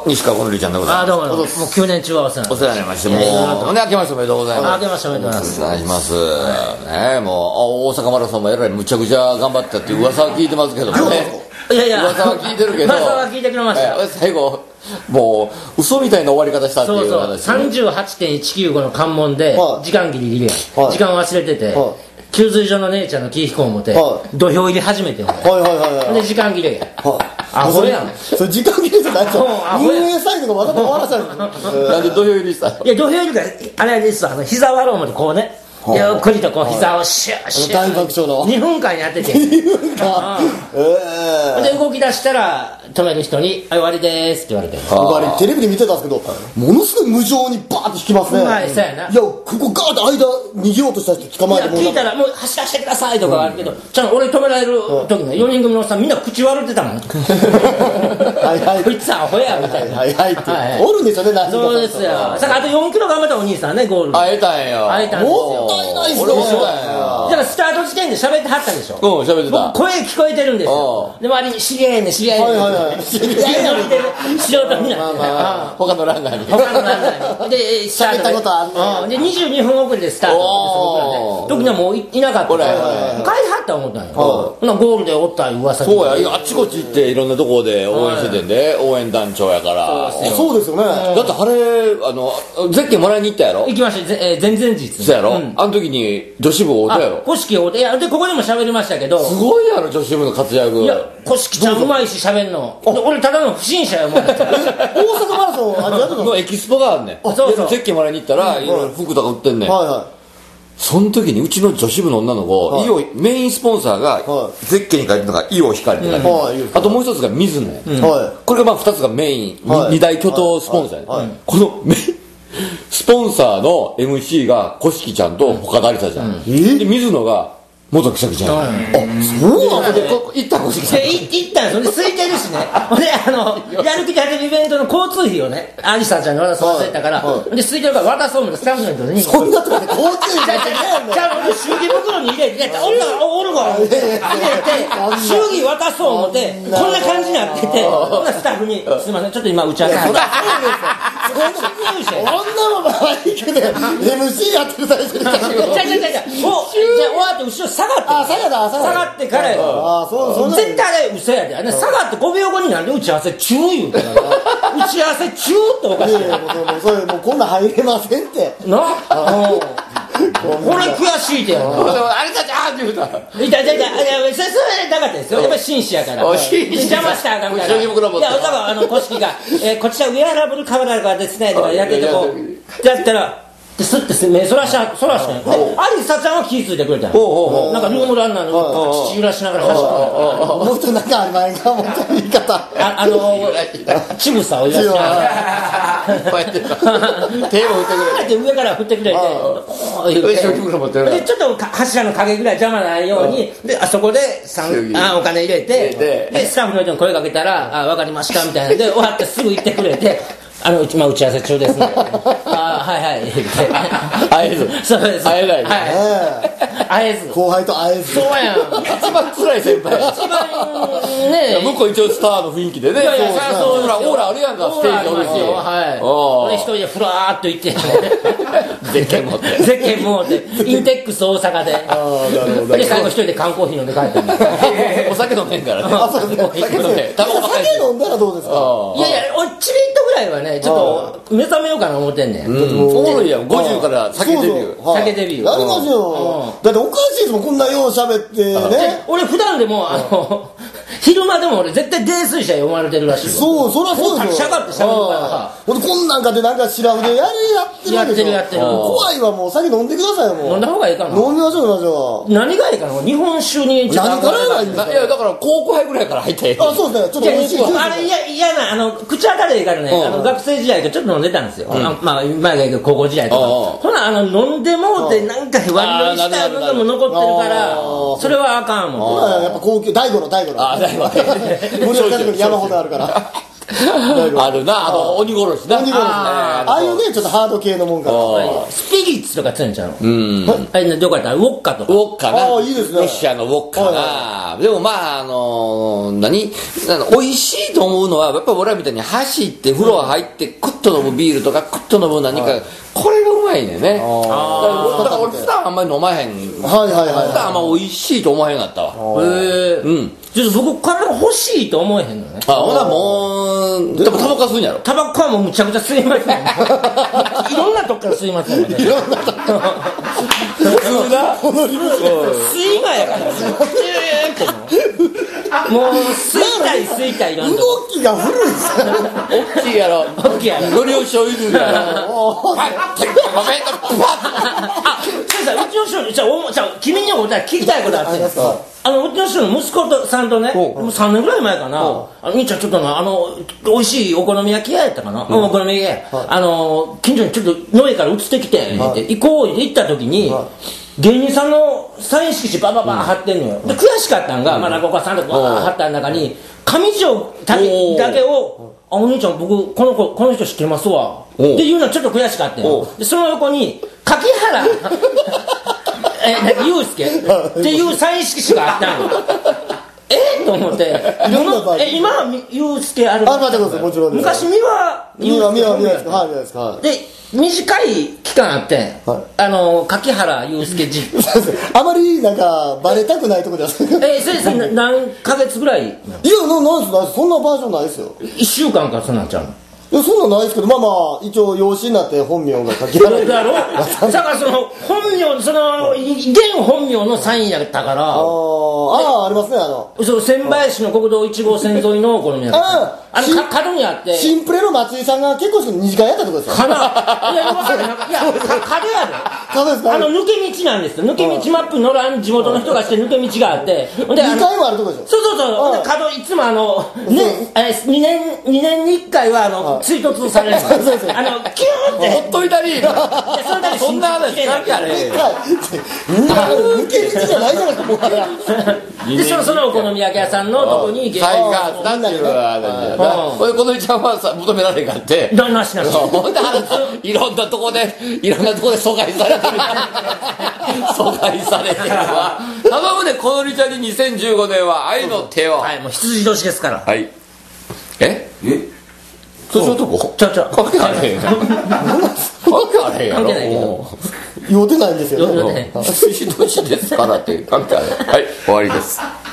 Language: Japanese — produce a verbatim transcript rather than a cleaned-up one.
西川このりちゃんでございます。 あ、どうもどうも。もうきゅうねん中はお世話になりました。 お世話になりまして、もう、ね、明けましておめでとうございます。 明けましておめでとうございます。 お願いします。ね、もう、大阪マラソンもえらいむちゃくちゃ頑張ったっていう噂は聞いてますけどもね。 いやいや、 噂は聞いてるけど。 噂は聞いてくれました。 最後、もう、嘘みたいな終わり方したっていう話。 そうそう。さんじゅうはちてんいちきゅうご の関門で、時間ギリギリやん。時間忘れてて、給水所の姉ちゃんのキー飛行を持って、土俵入り始めてん。はいはいはいはい。 で、時間切れや。アホやん。 それ時間切れじゃないと。運営サイドがわざと終わらせる。 なんで土俵入りしたの？ いや、土俵入りが、あれですわ、あの、膝割ろうもでこうね。ゆっくりとこう膝をシュッシュッ大爆笑のにふんかんやっててにふんかんで動き出したら止める人に「はい終わりです」って言われて、 僕あれテレビで見てたんですけどものすごい無情にバーって引きますね。 はい、そうやな。 いやここガーッと間逃げようとした人捕まえてもう聞いたら「もう走らせてください」とかあるけど、ちゃんと俺止められる時のよにん組のおっさんみんな口悪ってたもん。 はいはいこいつアホやみたいな。 はいはいっておるんでしょうね。何人かそうですよ。さああとよんキロ頑張ったお兄さんね、ゴール会えたんよ。 会えたんですよ。 もったいないっすね。 俺もそうだよ。 だからスタート時点で喋ってはったでしょ。 うん、喋ってた。 声聞こえてるんですよ。で周りに知り合いね知り合いね。 はいはいはい。 知り合いの見てる素人みんな。 まあまあ他のランナーに。 他のランナーに。でスタート喋ったことあんね。 でにじゅうにふん遅れでスタートです。時にはもういなかった。帰りはった思ったんよ。ほなゴールでおった噂。 そうや、あっちこっち行っていろんなところで応援しててんで、応援団長やから。 そうですよね。 だってあれ、あの、ゼッケンもらいに行ったやろ？ 行きました。前々日。 そうやろ？あの時に女子部会うたやろ？ 古式会うて、いや、で、ここでも喋りましたけど。 すごいやろ、女子部の活躍。 いや、古式ちゃんうまいし喋んの。俺ただの不審者やもん。大阪マラソンあれやってたのエキスポがあんねん。 そうそう。 ゼッケンもらいに行ったら、いろいろ服とか売ってんねん。 はいはい。 その時にうちの女子部の女の子、イオメインスポンサーがゼッケンに書いてるのがイオ光って書いてる。あともう一つがミズノや。これがまあ二つがメイン、二大巨頭スポンサーや。このメインスポンサーの エムシー が小敷ちゃんと岡田有沙ちゃん。で水野が元木咲ちゃん。あ、そうなの？で行った小敷ちゃん。 行ったんですよ。で空いてるしね。であのやる気でやるイベントの交通費をね、有沙ちゃんに渡そうとしてたから、で空いてるから渡そうもスタッフの人に。 そんなとこで交通費出してないもん。 じゃあ俺祝儀袋に入れて、おったらおるわ入れて祝儀渡そう思ってこんな感じになってて、ほなスタッフにすみませんちょっと今打ち合わせ。 そんなのないけど エムシー やってる最初にじゃじゃじゃじゃ終わって後ろ下がってあ下がった下がってからよ。 あそうそう絶対あれ嘘やで。下がってごびょうごになんで打ち合わせ中言うて打ち合わせ中っておかしい。 いやいやもうそれもうこんなん入れませんってなあこれ悔しいでよ。 あれたちあーって言うた。 いたいたいた。いやそれそれなかったですよ。やっぱり紳士やから。邪魔したらあかんから。いやだからあの小敷がこちらウェアラブルカメラがですねとかやっててこうやったら。ですって目そらしゃそらして、有沙ちゃんは気付いてくれたの。なんかルームランナーの口揺らしながら走ってもっとなんかありまへんかもっと言い方ああのちぐさを揺らしながらこうやって手も振ってくれて上から振ってくれてでちょっと柱の影ぐらい邪魔ないようにであそこであお金入れてでスタッフの人に声かけたらあ分かりましたみたいなで終わってすぐ行ってくれてあの今打ち合わせ中ですね。あはいはい。 会えず。 そうです。 会えない。 会えず。 後輩と会えず。 そうやん。 一番辛い先輩。 一番ね。 向こう一応スターの雰囲気でね。 いやいやそうほらオーラあるやんかステージおるし。 はい。俺一人でふらーっと行って。 ゼッケン持って。 ゼッケン持ってインテックス大阪で。ああなるほど。で最後一人で缶コーヒー飲んで帰った。 お酒飲めんからね。 あそうですね。 お酒飲め。 酒飲んだらどうですか。 いやいや俺チビッとぐらいはねちょっと目覚めようかな思ってんねん。 おもろいやん。ごじゅうから酒デビュー。 酒デビュー。 やりますよ。だっておかしいですもんこんなよう喋ってね。 俺普段でもあの昼間でも俺絶対泥酔者読まれてるらしい。 そうそりゃそうですよ。 しゃがってしゃべるからほんでこんなんかでなんかシラフでやるやってるでしょ。 やってるやってる。 怖いわもう酒飲んでくださいよもう。 飲んだ方がいいかな。 飲みましょう飲みましょう。何がいいかな。日本酒に何からがいいんですか。 いやだから高校杯ぐらいから入ったよ。 あそうですね。ちょっと美味しい。 あれ嫌なあの口当たりからねあの学生時代とちょっと飲んでたんですよ。まあ前がいいけど高校時代とか。ほなあの飲んでもうてなんか割りしたのも残ってるからそれはあかんもん。 やっぱ高級大五の大五の。 あ大五。 森岡家に山ほどあるから。 あるな、あの、鬼殺しな。 鬼殺しね。ああいうね、ちょっとハード系のもんから。 スピリッツとかつんちゃうの？ うん。 あれ、どこやったらウォッカとか。 ウォッカな。 ああ、いいですね。 ロシアのウォッカな。でもまあ、あの、何美味しいと思うのは、やっぱ俺らみたいに走って風呂入ってクッと飲むビールとかクッと飲む何か、これがうまいねんね。だから俺普段あんまり飲まへん。 はいはいはい。 普段あんま美味しいと思わへんかったわ。 へえ。うん。ちょっと僕体が欲しいと思えへんのね。 あ、ほなもう、でもタバコ吸うんやろ。 タバコはもうむちゃくちゃ吸いますね。いろんなとこから吸いますね。いろんなとこから。 普通な。 吸い魔やから。もう吸いたい吸いたいなんと。 動きが古いっすよ。 大きいやろ。 大きいやろ。 ご了承いるやろ。パッて、ごめんな、パッあ、先生、うちの師匠に、じゃあ、じゃあ、君にお聞きたいことあって。あの、うちの師匠の息子さんとね、もうさんねんぐらい前かな、あの、兄ちゃんちょっとな、あの、美味しいお好み焼き屋やったかな、お好み焼き屋、あの、近所にちょっと野家から移ってきて、行こうって行った時に、芸人さんのサイン色紙バババ貼ってんのよ。で、悔しかったんが、まあ、落語家さんとかババ貼った中に、上条だけを、あ、お兄ちゃん僕、この子、この人知ってますわ。っていうのはちょっと悔しかったよ。で、その横に、柿原、え、ゆうすけっていうサイン色紙があったの。えと思って、え、今はゆうすけある。 あ、待ってください、もちろんです。 昔、三輪三輪、三輪、三輪ですか。はい、三輪ですか。 で、短い期間あって、あの、柿原ゆうすけじ。 あまり、なんか、バレたくないとこじゃないですか。 え、先生、何ヶ月ぐらい？いや、 な、なんです、なんです。そんなバージョンないですよ。 一週間か、そんなんちゃうの？ いや、そんなんないですけど、まあまあ、一応養子になって本名が書き換えられる。 だろだからその、本名、その、現本名のサインやったから。ああ、ありますね、あの。 そう、千林の国道いち号線沿いのお好み焼き。ああ、あの、角にあって。 シンプレの松井さんが結構し二次会やったとこですよ。 かな。いや、わかんない。いや、角やで。 角ですか？ あの、抜け道なんですよ。抜け道マップ乗らん地元の人がして抜け道があって。 にかいもあるとこでしょ。 そうそうそう。角、いつもあの、ね、にねん、にねんにいっかいは、あの、追突される。そうそうそう。あの、キューって。 ほっといたり。そんな話関係あれ。 抜け道じゃないじゃないですか、もはや。 で、その、そのお好み焼き屋さんのとこに、 サインが、なんていうのは、これ、このちゃんはさ、求められんかって。 なしなし。 いろんなとこで、いろんなとこで疎外されてる。疎外されてるわ。頼むね、このりちゃんににせんじゅうごねんは愛の手を。 はい、もう羊年ですから。 はい。ええそういうとこちゃちゃ。 関係あれへんやん。関係あれへんやろ。 関係ないけど。 酔うてないんですよね。 羊年ですからって関係あれ。はい、終わりです。